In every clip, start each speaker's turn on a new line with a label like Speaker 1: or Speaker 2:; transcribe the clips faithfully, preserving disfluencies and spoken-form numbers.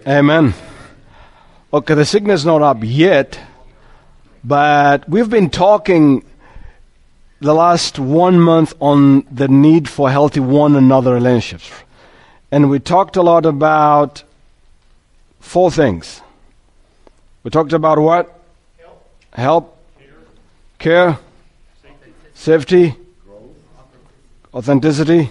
Speaker 1: Amen. Okay, the signal is not up yet, but we've been talking the last one month on the need for healthy one another relationships. And we talked a lot about four things. We talked about what? Help, Help care, care safety, safety authenticity,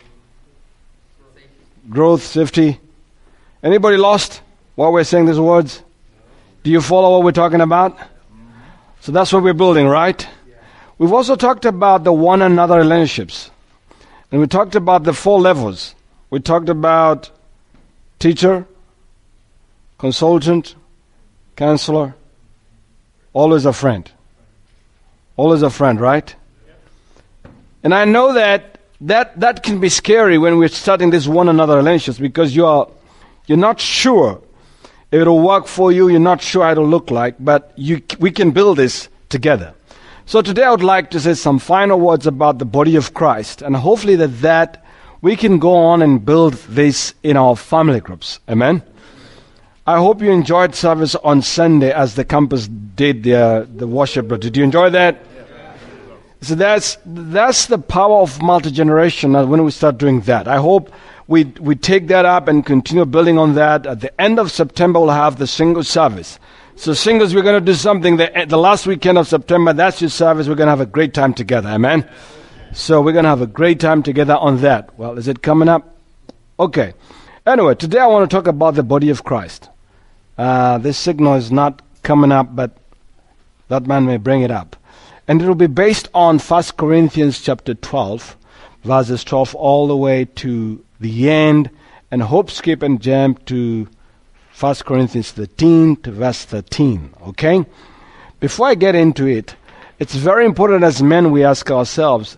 Speaker 1: growth, safety. Anybody lost while we're saying these words? Do you follow what we're talking about? So that's what we're building, right? We've also talked about the one another relationships. And we talked about the four levels. We talked about teacher, consultant, counselor, always a friend. Always a friend, right? And I know that that, that can be scary when we're starting this one another relationships because you are you're not sure if it'll work for you, you're not sure how it'll look like, but you we can build this together. So today I would like to say some final words about the body of Christ, and hopefully that, that we can go on and build this in our family groups. Amen? I hope you enjoyed service on Sunday as the campus did the, the worship. Did you enjoy that? So that's that's the power of multi-generation when we start doing that. I hope we we take that up and continue building on that. At the end of September, we'll have the single service. So singles, we're going to do something. The, the last weekend of September, that's your service. We're going to have a great time together. Amen? So we're going to have a great time together on that. Well, is it coming up? Okay. Anyway, today I want to talk about the body of Christ. Uh, this signal is not coming up, but that man may bring it up. And it will be based on First Corinthians chapter twelve, verses twelve all the way to the end. And hope skip and jump to First Corinthians thirteen to verse thirteen. Okay? Before I get into it, it's very important as men we ask ourselves,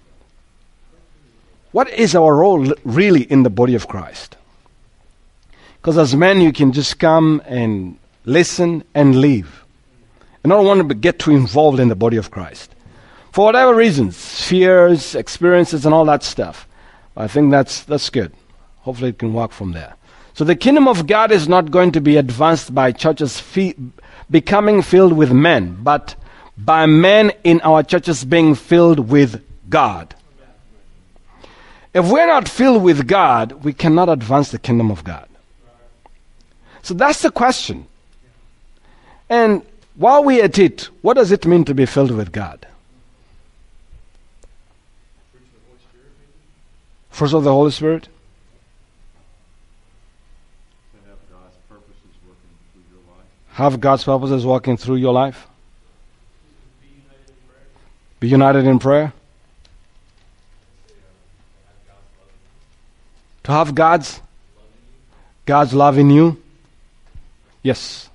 Speaker 1: what is our role really in the body of Christ? Because as men, you can just come and listen and leave. And I don't want to get too involved in the body of Christ. For whatever reasons, fears, experiences, and all that stuff. I think that's that's good. Hopefully it can work from there. So the kingdom of God is not going to be advanced by churches fe- becoming filled with men, but by men in our churches being filled with God. If we're not filled with God, we cannot advance the kingdom of God. So that's the question. And while we're at it, what does it mean to be filled with God? Fruits of the Holy Spirit? Have God's purposes working through your life? Be united in prayer? To have God's God's love in you? Yes.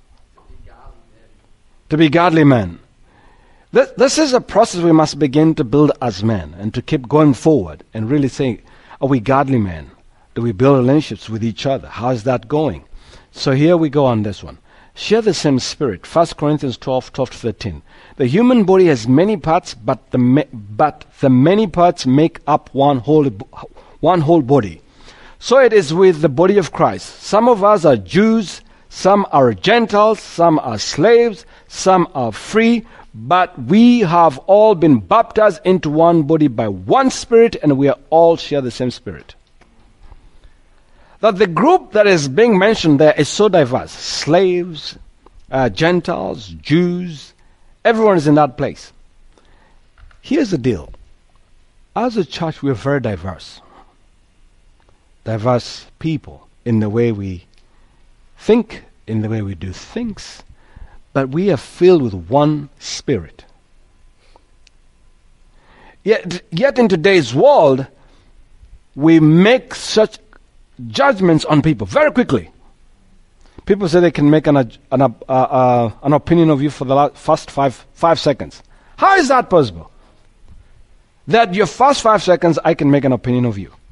Speaker 1: To be godly men. This, this is a process we must begin to build as men and to keep going forward and really say, are we godly men? Do we build relationships with each other? How is that going? So here we go on this one. Share the same spirit. First Corinthians twelve, twelve to thirteen. The human body has many parts, but the ma- but the many parts make up one whole one whole body. So it is with the body of Christ. Some of us are Jews, some are Gentiles, some are slaves, some are free, but we have all been baptized into one body by one Spirit, and we are all share the same Spirit. That the group that is being mentioned there is so diverse. Slaves, uh, Gentiles, Jews, everyone is in that place. Here's the deal. As a church, we are very diverse. Diverse people in the way we think, in the way we do things, but we are filled with one Spirit. Yet, yet in today's world, we make such judgments on people very quickly. People say they can make an an, uh, uh, an opinion of you for the last, first five five seconds. How is that possible? That your first five seconds, I can make an opinion of you.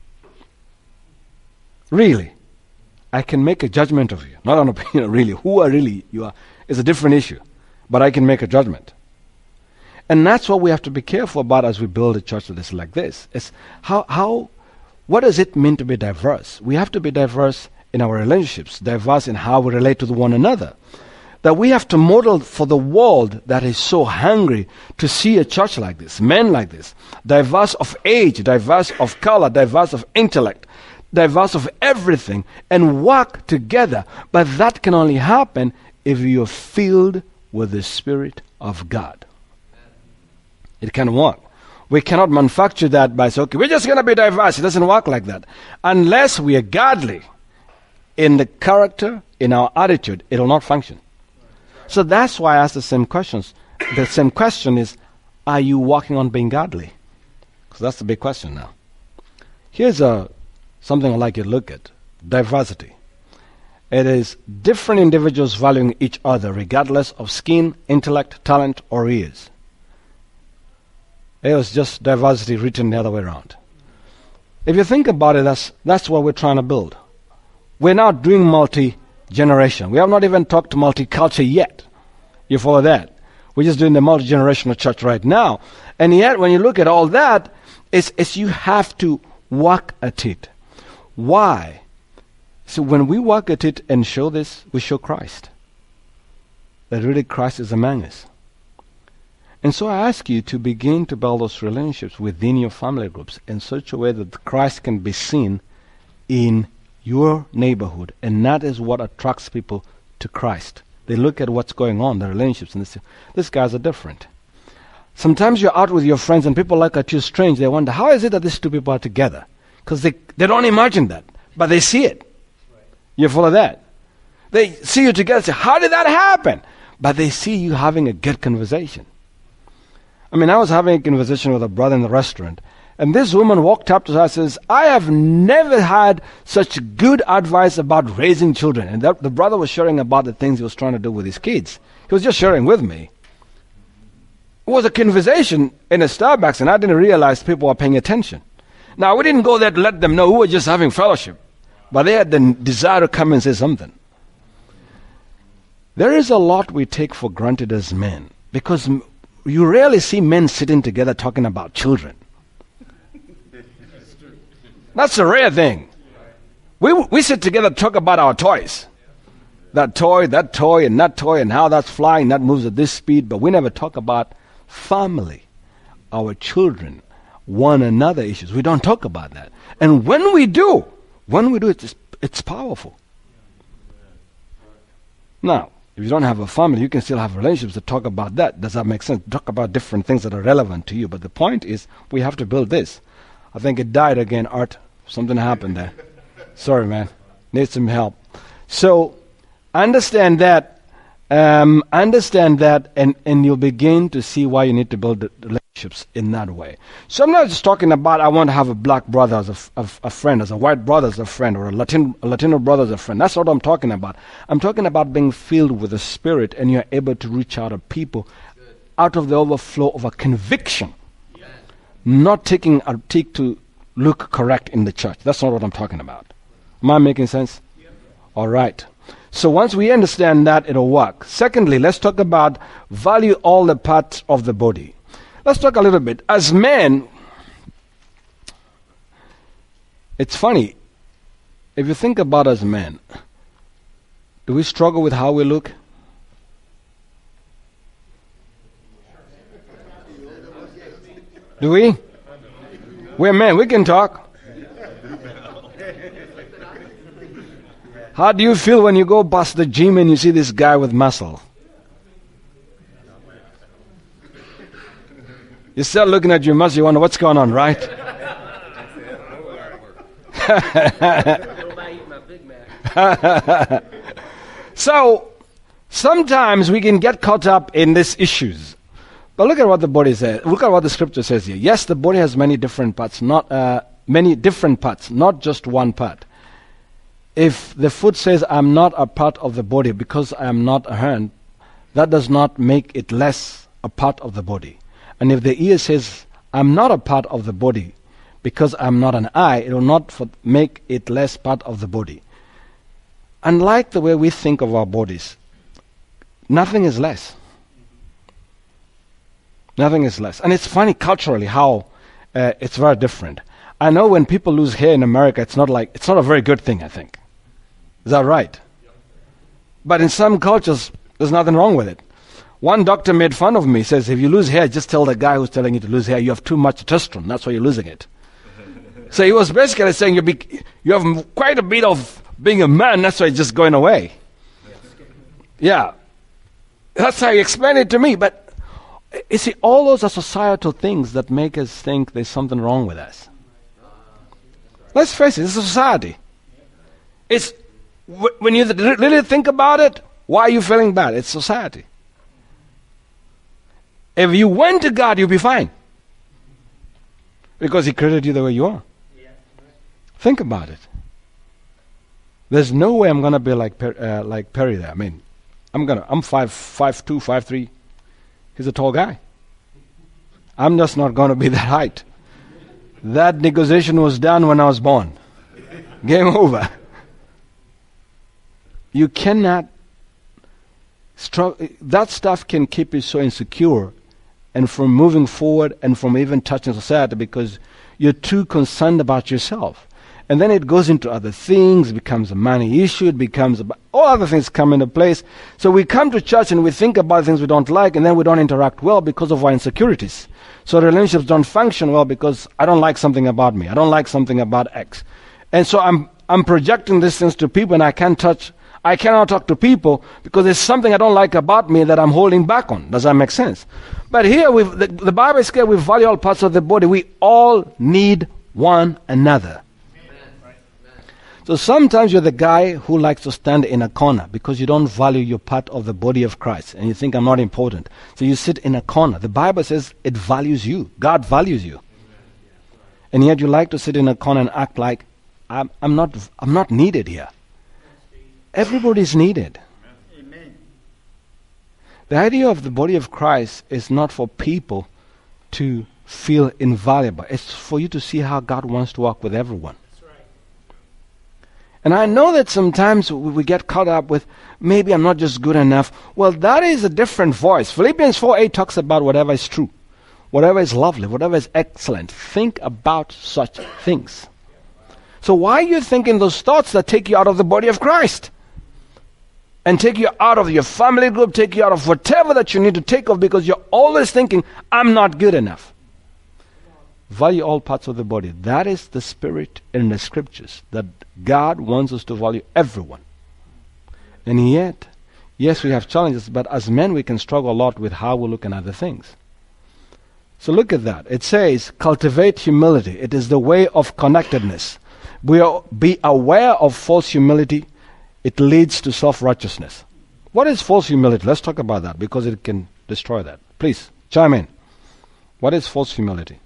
Speaker 1: Really? I can make a judgment of you. Not an opinion, really. Who are really you are is a different issue. But I can make a judgment. And that's what we have to be careful about as we build a church that is like this. It's how, how, what does it mean to be diverse? We have to be diverse in our relationships, diverse in how we relate to one another. That we have to model for the world that is so hungry to see a church like this, men like this, diverse of age, diverse of color, diverse of intellect, diverse of everything, and work together. But that can only happen if you are filled with the Spirit of God. It can work. We cannot manufacture that by saying, okay, we're just going to be diverse. It doesn't work like that. Unless we are godly in the character, in our attitude, it will not function. So that's why I ask the same questions. The same question is, are you working on being godly? Because that's the big question now. Here's a, something I'd like you to look at. Diversity. It is different individuals valuing each other regardless of skin, intellect, talent, or ears. It was just diversity written the other way around. If you think about it, that's, that's what we're trying to build. We're now doing multi-generation. We have not even talked multicultural yet. You follow that? We're just doing the multi-generational church right now. And yet, when you look at all that, it's, it's you have to work at it. Why? So when we work at it and show this, we show Christ. That really Christ is among us. And so I ask you to begin to build those relationships within your family groups in such a way that Christ can be seen in your neighborhood. And that is what attracts people to Christ. They look at what's going on, the relationships, and they say, these guys are different. Sometimes you're out with your friends and people look at you strange. They wonder, how is it that these two people are together? Because they, they don't imagine that, but they see it. You follow that? They see you together and say, how did that happen? But they see you having a good conversation. I mean, I was having a conversation with a brother in the restaurant, and this woman walked up to her and says, I have never had such good advice about raising children. And that, the brother was sharing about the things he was trying to do with his kids. He was just sharing with me. It was a conversation in a Starbucks, and I didn't realize people were paying attention. Now, we didn't go there to let them know we were just having fellowship, but they had the desire to come and say something. There is a lot we take for granted as men, because you rarely see men sitting together talking about children. That's a rare thing. We we sit together to talk about our toys. That toy, that toy, and that toy, and how that's flying, that moves at this speed, but we never talk about family, our children, one another issues. We don't talk about that. And when we do, when we do it, it's, it's powerful. Now, if you don't have a family, you can still have relationships to talk about that. Does that make sense? Talk about different things that are relevant to you. But the point is, we have to build this. I think it died again, Art. Something happened there. Sorry, man. Need some help. So, understand that. Um, understand that, and, and you'll begin to see why you need to build relationships in that way. So I'm not just talking about I want to have a black brother as a, a, a friend, as a white brother as a friend, or a Latin, a Latino brother as a friend. That's what I'm talking about. I'm talking about being filled with the Spirit, and you're able to reach out to people out of the overflow of a conviction, not taking a take to look correct in the church. That's not what I'm talking about. Am I making sense? All right. So once we understand that, it'll work. Secondly, let's talk about value all the parts of the body. Let's talk a little bit. As men, it's funny. If you think about as men, do we struggle with how we look? Do we? We're men. We can talk. How do you feel when you go past the gym and you see this guy with muscle? You start looking at your muscle, you wonder what's going on, right? So, sometimes we can get caught up in these issues. But look at what the body says. Look at what the scripture says here. Yes, the body has many different parts, not uh, many different parts, not just one part. If the foot says, I'm not a part of the body because I am not a hand, that does not make it less a part of the body. And if the ear says, I'm not a part of the body because I'm not an eye, it will not for make it less part of the body. Unlike the way we think of our bodies, nothing is less. Nothing is less. And it's funny culturally how uh, it's very different. I know when people lose hair in America, it's not like it's not a very good thing, I think. Is that right? But in some cultures, there's nothing wrong with it. One doctor made fun of me. He says, if you lose hair, just tell the guy who's telling you to lose hair, you have too much testosterone. That's why you're losing it. So he was basically saying, you, be, you have quite a bit of being a man, that's why it's just going away. Yeah. That's how he explained it to me. But you see, all those are societal things that make us think there's something wrong with us. Let's face it, it's a society. It's when you really think about it, why are you feeling bad? It's society. If you went to God, you'll be fine. Because He created you the way you are. Think about it. There's no way I'm going to be like uh, like Perry there. I mean, I'm gonna. I'm five, five two, five three. He's a tall guy. I'm just not going to be that height. That negotiation was done when I was born. Game over. You cannot. Stru- that stuff can keep you so insecure, and from moving forward, and from even touching society, because you're too concerned about yourself. And then it goes into other things, becomes a money issue, it becomes, about, all other things come into place. So we come to church and we think about things we don't like, and then we don't interact well because of our insecurities. So relationships don't function well because I don't like something about me. I don't like something about X. And so I'm I'm projecting these things to people, and I can't touch, I cannot talk to people because there's something I don't like about me that I'm holding back on. Does that make sense? But here, we've, the, the Bible is clear, we value all parts of the body. We all need one another. So sometimes you're the guy who likes to stand in a corner because you don't value your part of the body of Christ and you think I'm not important. So you sit in a corner. The Bible says it values you. God values you. And yet you like to sit in a corner and act like I'm, I'm not I'm not needed here. Everybody's needed. Amen. The idea of the body of Christ is not for people to feel invaluable. It's for you to see how God wants to work with everyone. And I know that sometimes we get caught up with, maybe I'm not just good enough. Well, that is a different voice. Philippians four eight talks about whatever is true, whatever is lovely, whatever is excellent. Think about such things. So why are you thinking those thoughts that take you out of the body of Christ? And take you out of your family group, take you out of whatever that you need to take off, because you're always thinking, I'm not good enough. Value all parts of the body. That is the spirit in the scriptures, that God wants us to value everyone. And yet, yes, we have challenges, but as men we can struggle a lot with how we look at other things. So look at that. It says, cultivate humility. It is the way of connectedness. We are, be aware of false humility. It leads to self-righteousness. What is false humility? Let's talk about that, because it can destroy that. Please, chime in. What is false humility?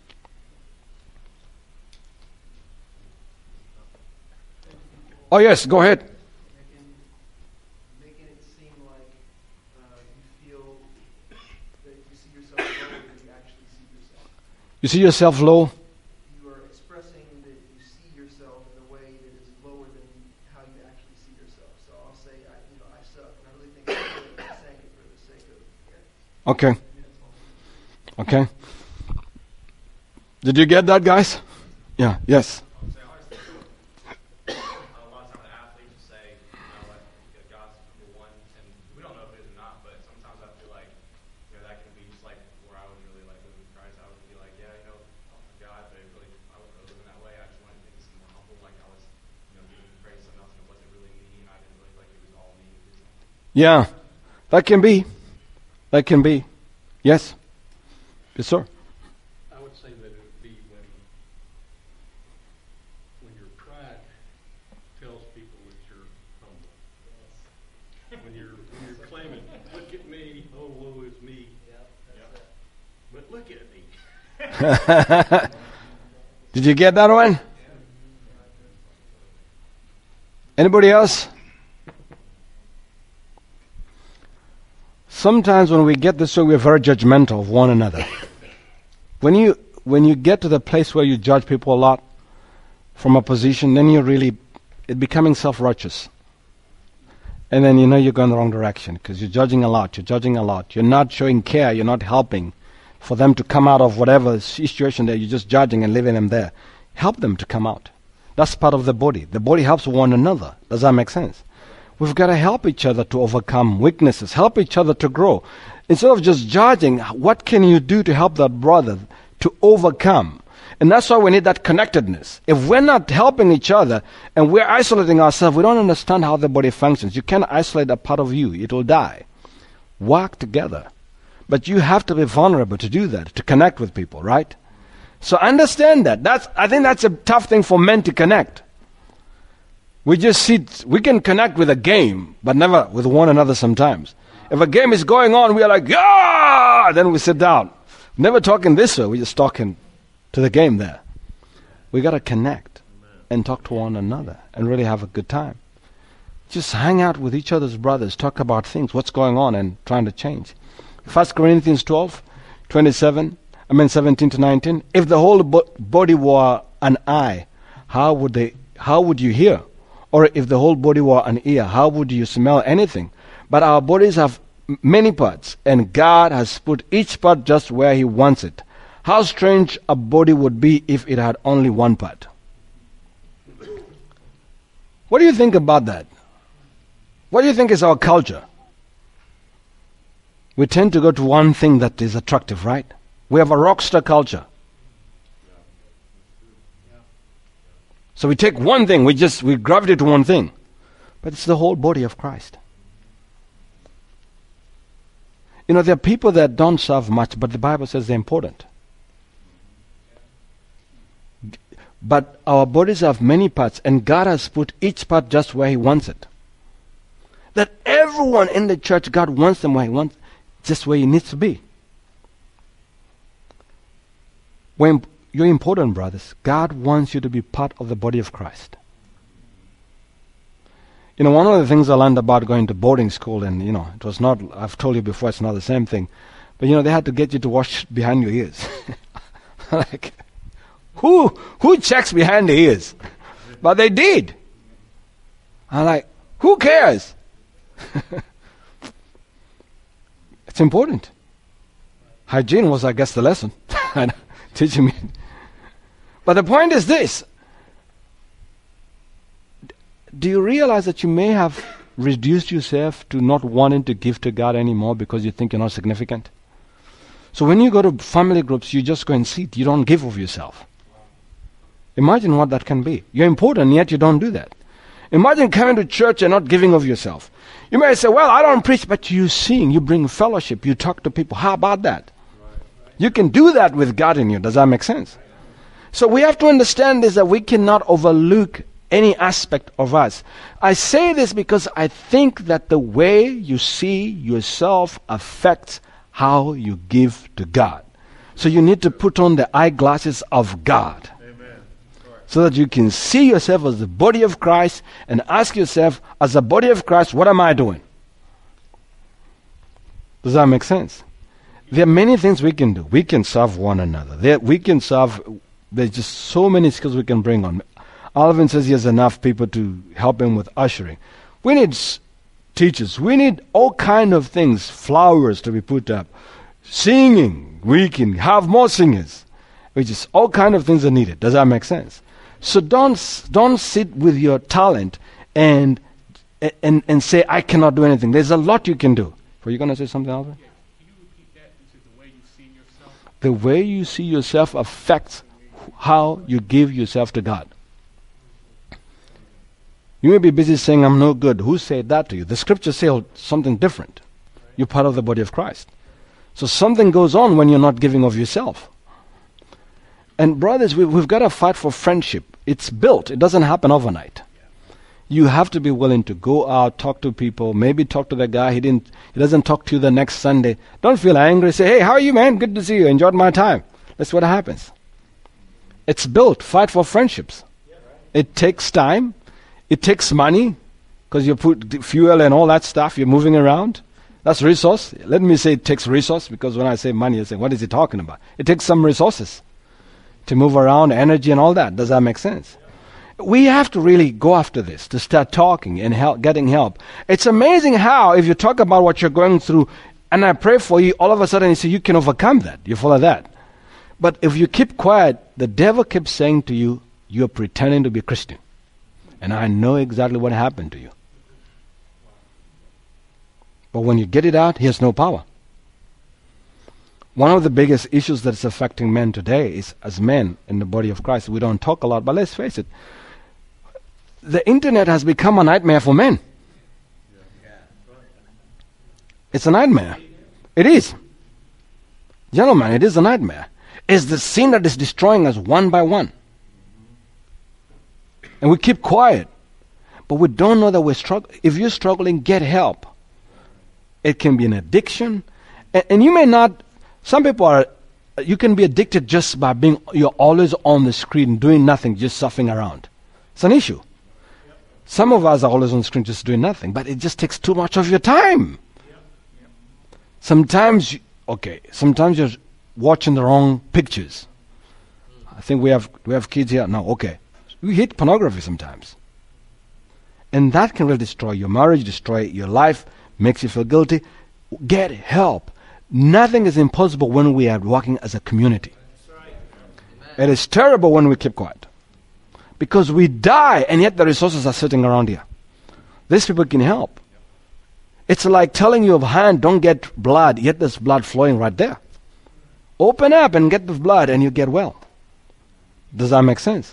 Speaker 1: Oh yes, go ahead.
Speaker 2: Making it seem like uh, you feel that you see yourself lower than you actually see yourself.
Speaker 1: You see yourself low?
Speaker 2: You are expressing that you see yourself in a way that is lower than how you actually see yourself. So I'll say, I, you know, I suck, and I really think I'm good. I'm saying it for the sake of. Yeah.
Speaker 1: Okay. Okay. Did you get that, guys? Yeah. Yes. Yeah, that can be. That can be. Yes. Yes, sir.
Speaker 3: I would say that it would be when when your pride tells people that you're humble. When you're when you're claiming, look at me, oh woe is me. But look at me.
Speaker 1: Did you get that one? Anybody else? Sometimes when we get this way, we're very judgmental of one another. When you when you get to the place where you judge people a lot from a position, then you're really it becoming self-righteous. And then you know you're going the wrong direction because you're judging a lot, you're judging a lot. You're not showing care, you're not helping for them to come out of whatever situation that you're just judging and leaving them there. Help them to come out. That's part of the body. The body helps one another. Does that make sense? We've got to help each other to overcome weaknesses, help each other to grow. Instead of just judging, what can you do to help that brother to overcome? And that's why we need that connectedness. If we're not helping each other and we're isolating ourselves, we don't understand how the body functions. You can't isolate a part of you. It will die. Work together. But you have to be vulnerable to do that, to connect with people, right? So understand that. That's, I think that's a tough thing for men to connect. We just sit, we can connect with a game, but never with one another sometimes. If a game is going on, we are like, yeah! Then we sit down. Never talking this way, we're just talking to the game there. We got to connect and talk to one another and really have a good time. Just hang out with each other's brothers, talk about things, what's going on and trying to change. First Corinthians twelve, twenty-seven, I mean seventeen to nineteen. If the whole bo- body were an eye, how would they, how would you hear? Or if the whole body were an ear, how would you smell anything? But our bodies have m- many parts, and God has put each part just where He wants it. How strange a body would be if it had only one part. What do you think about that? What do you think is our culture? We tend to go to one thing that is attractive, right? We have a rock star culture. So we take one thing, we just, we gravitate to one thing. But it's the whole body of Christ. You know, there are people that don't serve much, but the Bible says they're important. But our bodies have many parts, and God has put each part just where He wants it. That everyone in the church, God wants them where He wants, just where He needs to be. When you're important, brothers, God wants you to be part of the body of Christ. You know, one of the things I learned about going to boarding school, and, you know, it was not, I've told you before, it's not the same thing. But, you know, they had to get you to wash behind your ears. Like, who, who checks behind the ears? But they did. I'm like, who cares? It's important. Hygiene was, I guess, the lesson. Teaching me. But the point is this. Do you realize that you may have reduced yourself to not wanting to give to God anymore because you think you're not significant? So when you go to family groups, you just go and sit. You don't give of yourself. Imagine what that can be. You're important, yet you don't do that. Imagine coming to church and not giving of yourself. You may say, well, I don't preach, but you sing, you bring fellowship, you talk to people. How about that? You can do that with God in you. Does that make sense? So we have to understand this, that we cannot overlook any aspect of us. I say this because I think that the way you see yourself affects how you give to God. So you need to put on the eyeglasses of God. Amen. So that you can see yourself as the body of Christ and ask yourself, as the body of Christ, what am I doing? Does that make sense? There are many things we can do. We can serve one another. There, we can serve, there's just so many skills we can bring on. Alvin says he has enough people to help him with ushering. We need s- teachers. We need all kind of things, flowers to be put up. Singing. We can have more singers. Which is all kind of things are needed. Does that make sense? So don't s- don't sit with your talent and and and say, I cannot do anything. There's a lot you can do. Were you going to say something, Alvin?
Speaker 4: Yeah. Can you repeat that? This is the way you see yourself?
Speaker 1: The way you see yourself affects how you give yourself to God. You may be busy saying, I'm no good. Who said that to you? The scriptures say something different. You're part of the body of Christ. So something goes on when you're not giving of yourself. And brothers, we, we've got to fight for friendship. It's built. It doesn't happen overnight. You have to be willing to go out, talk to people, maybe talk to the guy, he didn't, he doesn't talk to you the next Sunday. Don't feel angry. Say, hey, how are you, man? Good to see you. Enjoyed my time. That's what happens. It's built. Fight for friendships. It takes time. It takes money, because you put fuel and all that stuff, you're moving around. That's resource. Let me say it takes resource, because when I say money, you say, what is he talking about? It takes some resources to move around, energy and all that. Does that make sense? We have to really go after this, to start talking and help, getting help. It's amazing how, if you talk about what you're going through, and I pray for you, all of a sudden you say, you can overcome that. You follow that. But if you keep quiet, the devil keeps saying to you, you're pretending to be a Christian. And I know exactly what happened to you. But when you get it out, he has no power. One of the biggest issues that's affecting men today is, as men in the body of Christ, we don't talk a lot, but let's face it, the internet has become a nightmare for men. It's a nightmare. It is. Gentlemen, it is a nightmare. It's the sin that is destroying us one by one. And we keep quiet. But we don't know that we're struggling. If you're struggling, get help. It can be an addiction. And, and you may not, some people are, you can be addicted just by being, you're always on the screen doing nothing, just surfing around. It's an issue. Some of us are always on the screen just doing nothing, but it just takes too much of your time. Sometimes, you, okay, sometimes you're watching the wrong pictures. I think we have we have kids here. No, okay. We hit pornography sometimes. And that can really destroy your marriage, destroy your life, makes you feel guilty. Get help. Nothing is impossible when we are working as a community. It is terrible when we keep quiet. Because we die, and yet the resources are sitting around here. These people can help. It's like telling your hand, don't get blood, yet there's blood flowing right there. Open up and get the blood, and you get well. Does that make sense?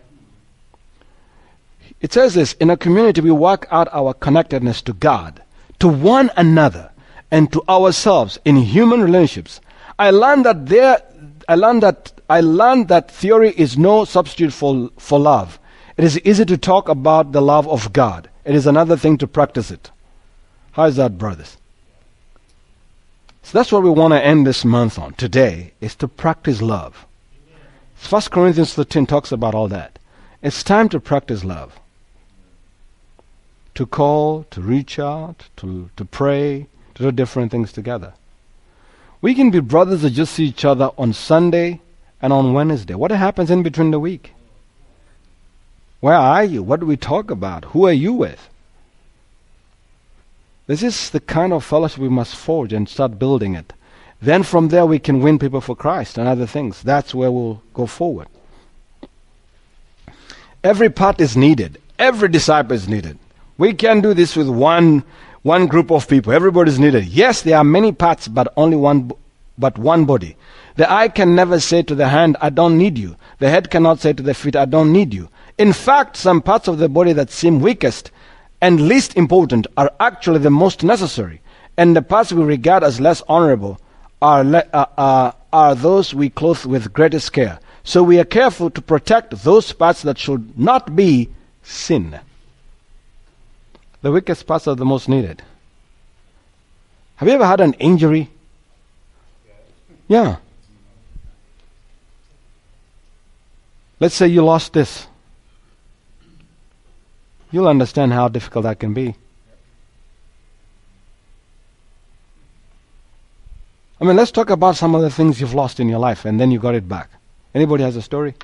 Speaker 1: It says this, in a community we work out our connectedness to God, to one another, and to ourselves in human relationships. I learned that there, I learned that I learned that theory is no substitute for for love. It is easy to talk about the love of God. It is another thing to practice it. How is that, brothers? So that's what we want to end this month on today, is to practice love. First Corinthians thirteen talks about all that. It's time to practice love. To call, to reach out, to, to pray, to do different things together. We can be brothers that just see each other on Sunday and on Wednesday. What happens in between the week? Where are you? What do we talk about? Who are you with? This is the kind of fellowship we must forge and start building it. Then from there we can win people for Christ and other things. That's where we'll go forward. Every part is needed. Every disciple is needed. We can't do this with one one group of people. Everybody is needed. Yes, there are many parts, but only one, but one body. The eye can never say to the hand, I don't need you. The head cannot say to the feet, I don't need you. In fact, some parts of the body that seem weakest and least important are actually the most necessary. And the parts we regard as less honorable are, le- uh, uh, are those we clothe with greatest care. So we are careful to protect those parts that should not be sin. The weakest parts are the most needed. Have you ever had an injury? Yeah. Let's say you lost this. You'll understand how difficult that can be. I mean, let's talk about some of the things you've lost in your life and then you got it back. Anybody has a story?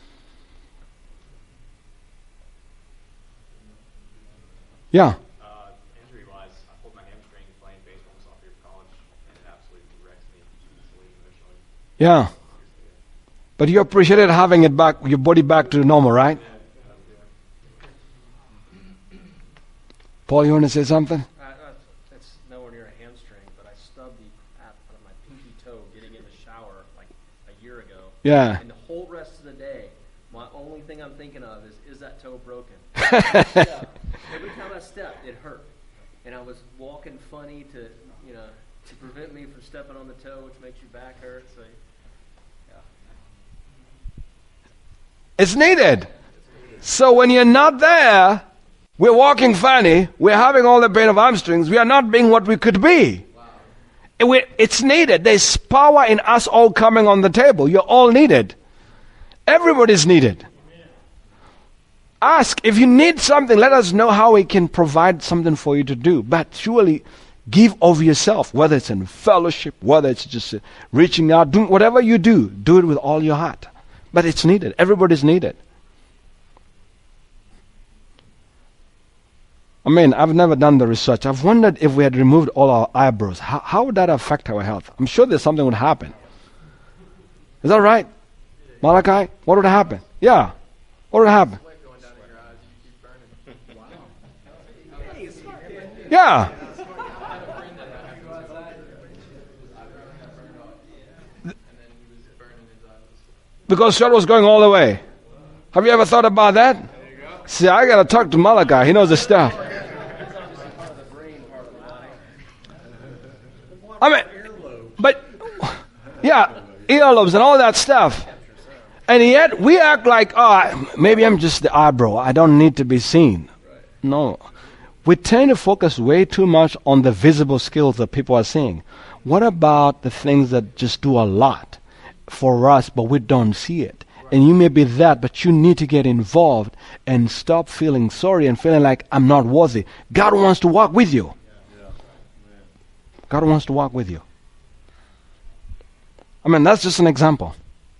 Speaker 1: Yeah.
Speaker 5: Uh, injury-wise, I pulled my hamstring playing baseball in sophomore year of college, and it absolutely wrecked me mentally, emotionally.
Speaker 1: Yeah. But you appreciated having it back, your body back to normal, right? Paul, you want to say something?
Speaker 6: Uh, uh, it's nowhere near a hamstring, but I stubbed the crap out of my pinky toe getting in the shower like a year ago.
Speaker 1: Yeah.
Speaker 6: And the whole rest of the day, my only thing I'm thinking of is, is that toe broken? Every time I stepped, it hurt. And I was walking funny to, you know, to prevent me from stepping on the toe, which makes your back hurt. So, yeah.
Speaker 1: It's needed. So when you're not there, we're walking funny, we're having all the pain of hamstrings, we are not being what we could be. Wow. We, it's needed. There's power in us all coming on the table. You're all needed. Everybody's needed. Ask. If you need something, let us know how we can provide something for you to do. But surely give of yourself, whether it's in fellowship, whether it's just uh, reaching out, doing whatever you do, do it with all your heart. But it's needed. Everybody's needed. I mean, I've never done the research. I've wondered if we had removed all our eyebrows, how, how would that affect our health? I'm sure there's something would happen. Is that right? Malachi, what would happen? Yeah. What would happen? Yeah. because sweat was going all the way. Have you ever thought about that? See, I got to talk to Malachi. He knows the stuff. I mean, but, yeah, earlobes and all that stuff. And yet we act like, oh, maybe I'm just the eyebrow. I don't need to be seen. No. We tend to focus way too much on the visible skills that people are seeing. What about the things that just do a lot for us, but we don't see it? And you may be that, but you need to get involved and stop feeling sorry and feeling like I'm not worthy. God wants to walk with you. God wants to walk with you. I mean, that's just an example.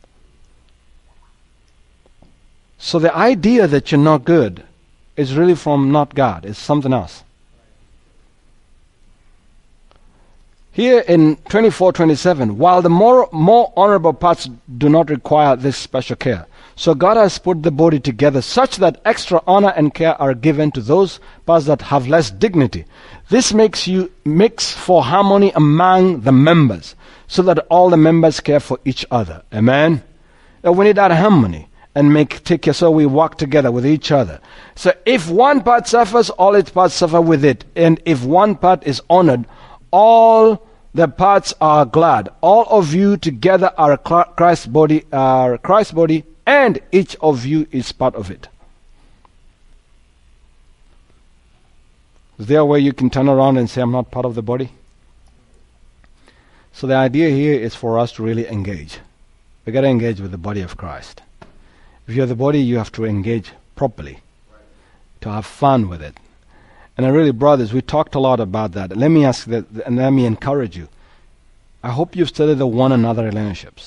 Speaker 1: So the idea that you're not good is really from not God. It's something else. Here in twenty-four twenty-seven, while the more, more honorable parts do not require this special care, so God has put the body together such that extra honor and care are given to those parts that have less dignity. This makes you makes for harmony among the members, so that all the members care for each other. Amen? And we need that harmony and make take care so we work together with each other. So if one part suffers, all its parts suffer with it. And if one part is honored, all the parts are glad. All of you together are Christ's body, are Christ's body, and each of you is part of it. Is there a way you can turn around and say, I'm not part of the body? So the idea here is for us to really engage. We got to engage with the body of Christ. If you're the body, you have to engage properly, to have fun with it. And I really, brothers, we talked a lot about that. Let me ask that, and let me encourage you. I hope you've studied the one another relationships.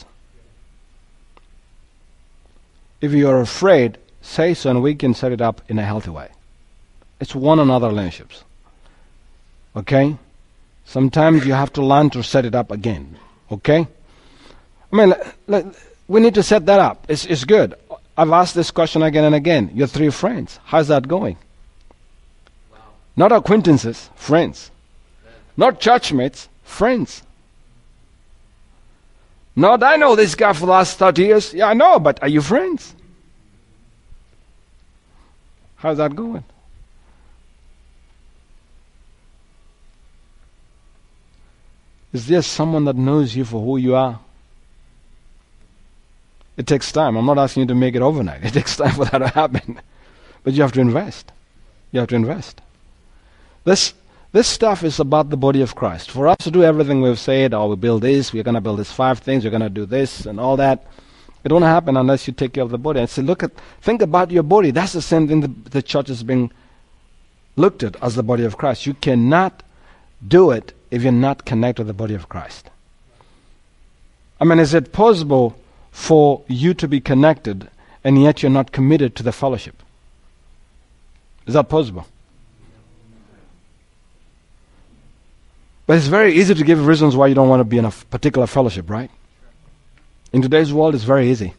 Speaker 1: If you are afraid, say so, and we can set it up in a healthy way. It's one another relationships. Okay? Sometimes you have to learn to set it up again. Okay? I mean, let, let, we need to set that up. It's, it's good. I've asked this question again and again. Your three friends, how's that going? Wow. Not acquaintances, friends. Man. Not churchmates, friends. Not, I know this guy for the last thirty years. Yeah, I know, but are you friends? How's that going? Is there someone that knows you for who you are? It takes time. I'm not asking you to make it overnight. It takes time for that to happen. But you have to invest. You have to invest. This this stuff is about the body of Christ. For us to do everything we've said, oh, we build this, we're going to build these five things, we're going to do this and all that, it won't happen unless you take care of the body. And say, look at, think about your body. That's the same thing the, the church is being looked at as the body of Christ. You cannot do it if you're not connected to the body of Christ. I mean, is it possible for you to be connected and yet you're not committed to the fellowship? Is that possible? But it's very easy to give reasons why you don't want to be in a f- particular fellowship, right? In today's world, it's very easy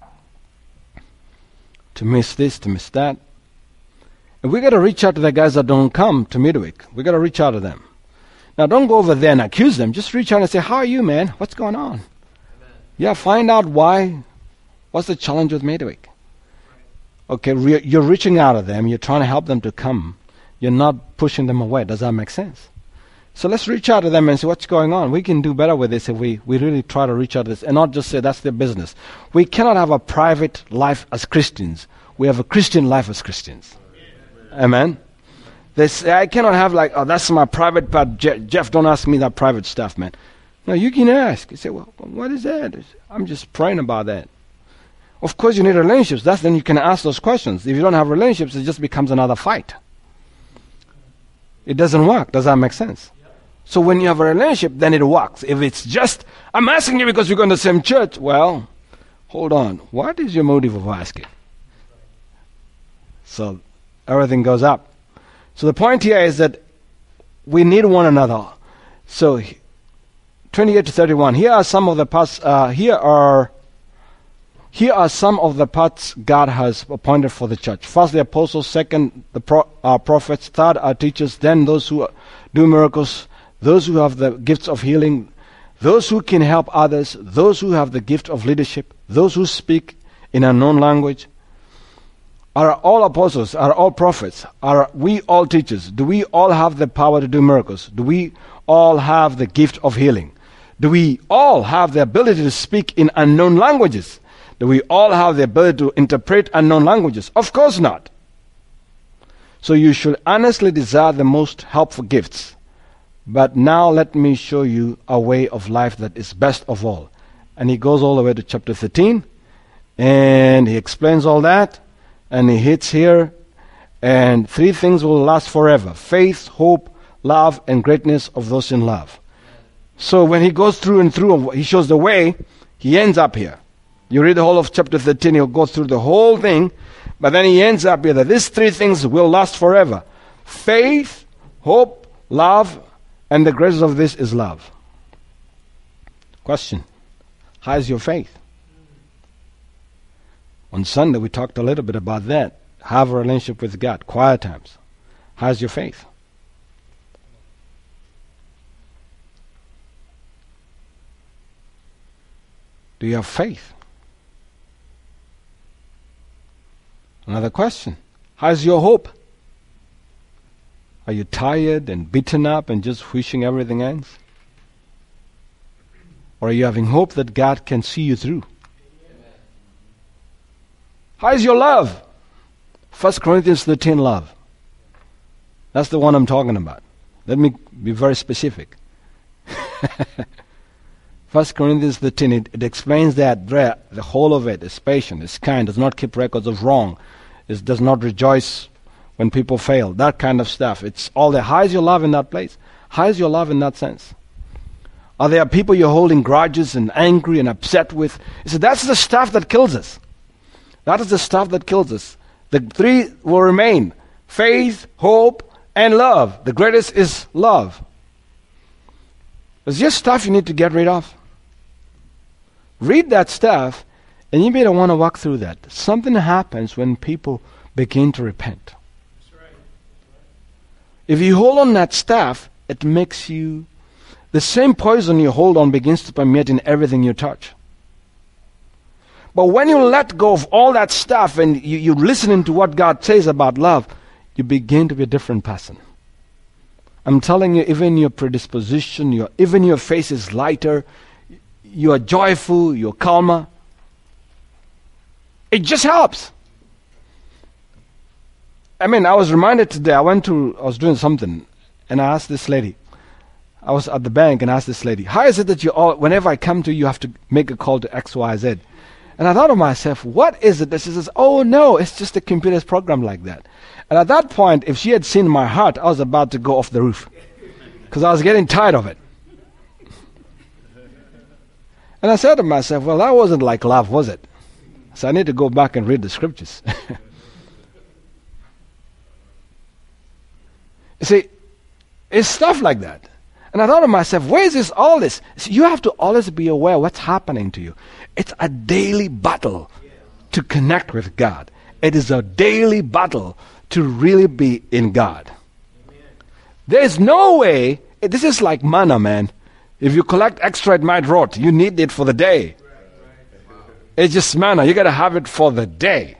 Speaker 1: to miss this, to miss that. And we got to reach out to the guys that don't come to midweek. We got to reach out to them. Now, don't go over there and accuse them. Just reach out and say, how are you, man? What's going on? Amen. Yeah, find out why. What's the challenge with midweek? Okay, re- you're reaching out to them. You're trying to help them to come. You're not pushing them away. Does that make sense? So let's reach out to them and say, what's going on? We can do better with this if we, we really try to reach out to this and not just say that's their business. We cannot have a private life as Christians. We have a Christian life as Christians. Amen? They say, I cannot have like, oh, that's my private part. Je- Jeff, don't ask me that private stuff, man. No, you can ask. You say, well, what is that? I'm just praying about that. Of course, you need relationships. That's then you can ask those questions. If you don't have relationships, it just becomes another fight. It doesn't work. Does that make sense? So when you have a relationship, then it works. If it's just, I'm asking you because we're going to the same church. Well, hold on. What is your motive of asking? So everything goes up. So the point here is that we need one another. So twenty-eight to thirty-one. Here are some of the parts. Uh, here are here are some of the parts God has appointed for the church. First, the apostles. Second, the pro, uh, prophets. Third, our teachers. Then those who do miracles. Those who have the gifts of healing. Those who can help others. Those who have the gift of leadership. those who speak in an unknown language? Are all apostles? Are all prophets? Are we all teachers? Do we all have the power to do miracles? Do we all have the gift of healing? Do we all have the ability to speak in unknown languages? Do we all have the ability to interpret unknown languages? Of course not. So you should honestly desire the most helpful gifts. But now let me show you a way of life that is best of all. And he goes all the way to chapter thirteen, and he explains all that, and he hits here, and three things will last forever: faith, hope, love, and greatness of those in love. So when he goes through and through, he shows the way, he ends up here. You read the whole of chapter thirteen, he'll go through the whole thing, but then he ends up here that these three things will last forever: faith, hope, love, and the greatest of this is love. Question: how is your faith? On Sunday we talked a little bit about that. Have a relationship with God, quiet times. How's your faith? Do you have faith? Another question: how's your hope? Are you tired and beaten up and just wishing everything ends? Or are you having hope that God can see you through? How is your love? First Corinthians thirteen love. That's the one I'm talking about. Let me be very specific. First Corinthians thirteen, it, it explains that there, the whole of it is patient, is kind, does not keep records of wrong, it does not rejoice when people fail, that kind of stuff. It's all there. How is your love in that place? How is your love in that sense? Are there people you're holding grudges and angry and upset with? You see, that's the stuff that kills us. That is the stuff that kills us. The three will remain: faith, hope, and love. The greatest is love. There's just stuff you need to get rid of. Read that stuff, and you may not want to walk through that. Something happens when people begin to repent. If you hold on that stuff, it makes you, the same poison you hold on begins to permeate in everything you touch. But when you let go of all that stuff and you, you're listening to what God says about love, you begin to be a different person. I'm telling you, even your predisposition, your, even your face is lighter, you are joyful, you're calmer. It just helps. I mean, I was reminded today, I went to, I was doing something, and I asked this lady, I was at the bank and asked this lady, how is it that you all, whenever I come to you, you have to make a call to X, Y, Z? And I thought to myself, what is it that she says, oh no, it's just a computer's program like that. And at that point, if she had seen my heart, I was about to go off the roof. Because I was getting tired of it. And I said to myself, well, that wasn't like love, was it? So I need to go back and read the scriptures. You see, it's stuff like that. And I thought to myself, where is this, all this? See, you have to always be aware of what's happening to you. It's a daily battle to connect with God. It is a daily battle to really be in God. There's no way, this is like manna, man. If you collect extra, it might rot. You need it for the day. It's just manna. You got to have it for the day.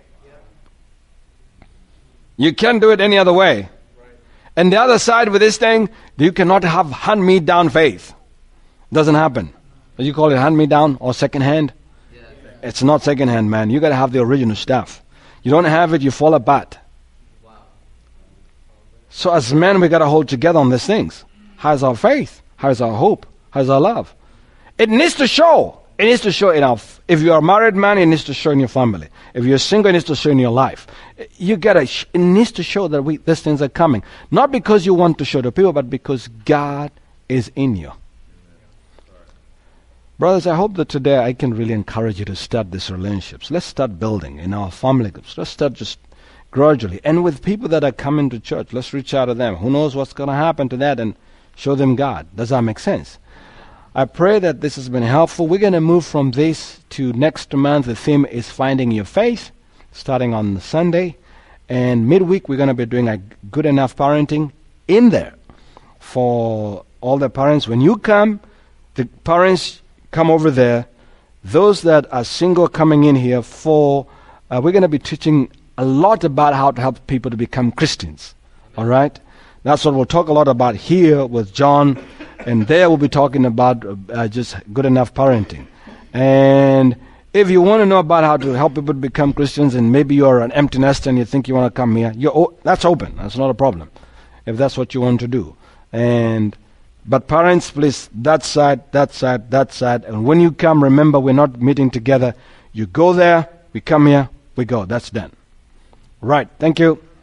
Speaker 1: You can't do it any other way. And the other side with this thing, you cannot have hand-me-down faith. Doesn't happen. You call it hand-me-down or second-hand? Yeah. It's not second-hand, man. You got to have the original stuff. You don't have it, you fall apart. Wow. So as men, we got to hold together on these things. How's our faith? How's our hope? How's our love? It needs to show. It needs to show enough. If you are a married man, it needs to show in your family. If you're single, it needs to show in your life. You gotta. Sh- it needs to show that we, these things are coming. Not because you want to show to people, but because God is in you. Brothers, I hope that today I can really encourage you to start these relationships. Let's start building in our family groups. Let's start just gradually. And with people that are coming to church, let's reach out to them. Who knows what's going to happen to that, and show them God. Does that make sense? I pray that this has been helpful. We're going to move from this to next month. The theme is Finding Your Faith, starting on Sunday. And midweek, we're going to be doing a good enough parenting in there for all the parents. When you come, the parents come over there. those that are single coming in here for, uh, we're going to be teaching a lot about how to help people to become Christians. All right? That's what we'll talk a lot about here with John, and there we'll be talking about uh, just good enough parenting. And if you want to know about how to help people to become Christians, and maybe you're an empty nester and you think you want to come here, you're o- that's open. That's not a problem, if that's what you want to do. And but parents, please, that side, that side, that side. And when you come, remember, we're not meeting together. You go there, we come here, we go. That's done. Right. Thank you.